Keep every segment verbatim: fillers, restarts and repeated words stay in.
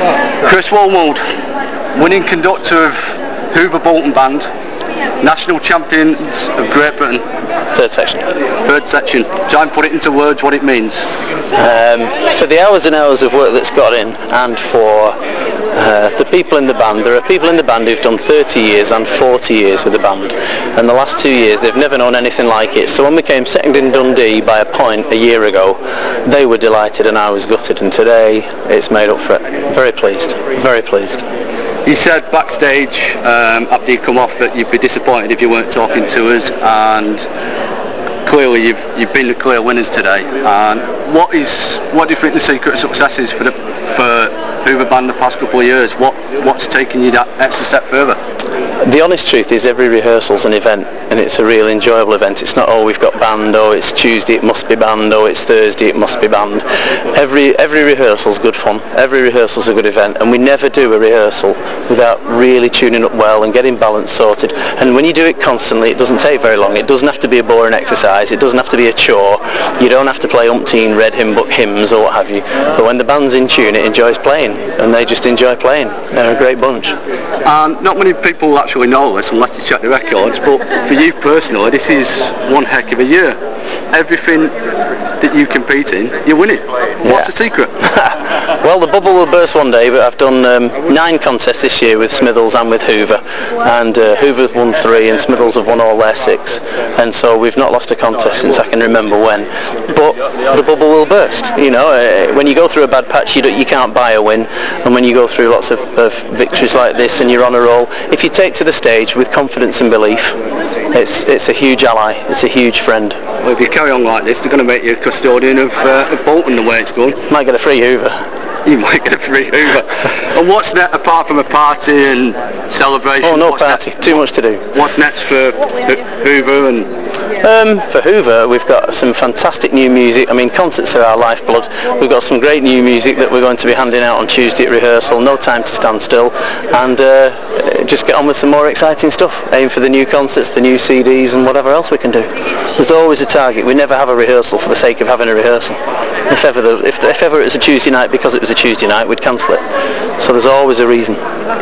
Chris Wormald, winning conductor of Hoover Bolton Band, national champions of Great Britain. Third section. Third section. Try and put it into words what it means. Um, for the hours and hours of work that's got in, and for uh, the people in the band, there are people in the band who've done thirty years and forty years with the band, and the last two years they've never known anything like it. So when we came second in Dundee by a point a year ago, they were delighted and I was gutted, and today it's made up for it. Very pleased, very pleased. You said backstage um, after you come off that you'd be disappointed if you weren't talking to us, and clearly you've you've been the clear winners today. And what is what do you think the secret of success is for the for Hoover Band the past couple of years? What what's taken you that extra step further? The honest truth is every rehearsal's an event, and it's a real enjoyable event. It's not, oh, we've got band, oh, it's Tuesday, it must be band, oh, it's Thursday, it must be band. Every every rehearsal's good fun. Every rehearsal's a good event, and we never do a rehearsal without really tuning up well and getting balance sorted. And when you do it constantly, it doesn't take very long. It doesn't have to be a boring exercise. It doesn't have to be a chore. You don't have to play umpteen red hymn book hymns or what have you. But when the band's in tune, it enjoys playing, and they just enjoy playing. They're a great bunch. Um, not many people actually know this unless you check the records, but for you personally, this is one heck of a year. Everything that you compete in, you're winning. What's Yeah. the secret? Well, the bubble will burst one day, but I've done um, nine contests this year with Smithills and with Hoover, and uh, Hoover's won three and Smithills have won all their six, and so we've not lost a contest since I can remember when. But the bubble will burst. You know, uh, when you go through a bad patch, you, do, you can't buy a win, and when you go through lots of, of victories like this and you're on a roll, if you take to the stage with confidence and belief, it's it's a huge ally, it's a huge friend. Well, if you carry on like this, they're going to make you a custodian of, uh, of Bolton the way it's going. Might get a free Hoover. You might get a free Hoover. And what's next apart from a party and celebration? Oh, no what's party, next? too much to do. What's next for Ho- Hoover and... Um, for Hoover, we've got some fantastic new music. I mean, concerts are our lifeblood. We've got some great new music that we're going to be handing out on Tuesday at rehearsal. No time to stand still, and uh, just get on with some more exciting stuff. Aim for the new concerts, the new C Ds, and whatever else we can do. There's always a target. We never have a rehearsal for the sake of having a rehearsal. If ever, the, if, if ever it's a Tuesday night because it was a Tuesday night, we'd cancel it. So there's always a reason.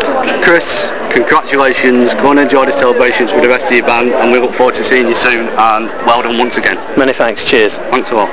Chris, congratulations. Go and enjoy the celebrations with the rest of your band, and we look forward to seeing you soon, and well done once again. Many thanks. Cheers. Thanks a lot.